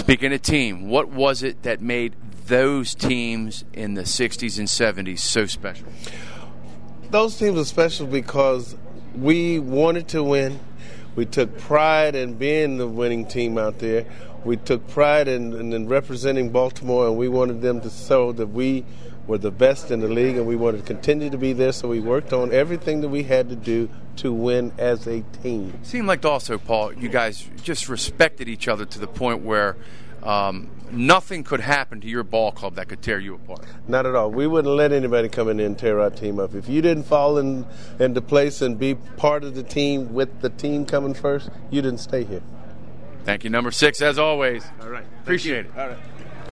Speaking of team, what was it that made those teams in the 60s and 70s so special? Those teams were special because we wanted to win. We took pride in being the winning team out there. We took pride in representing Baltimore, and we wanted them to show that we were the best in the league, and we wanted to continue to be there, so we worked on everything that we had to do to win as a team. It seemed like also, Paul, you guys just respected each other to the point where nothing could happen to your ball club that could tear you apart. Not at all. We wouldn't let anybody come in there and tear our team up. If you didn't fall into place and be part of the team with the team coming first, you didn't stay here. Thank you, number 6, as always. All right. Appreciate it. All right.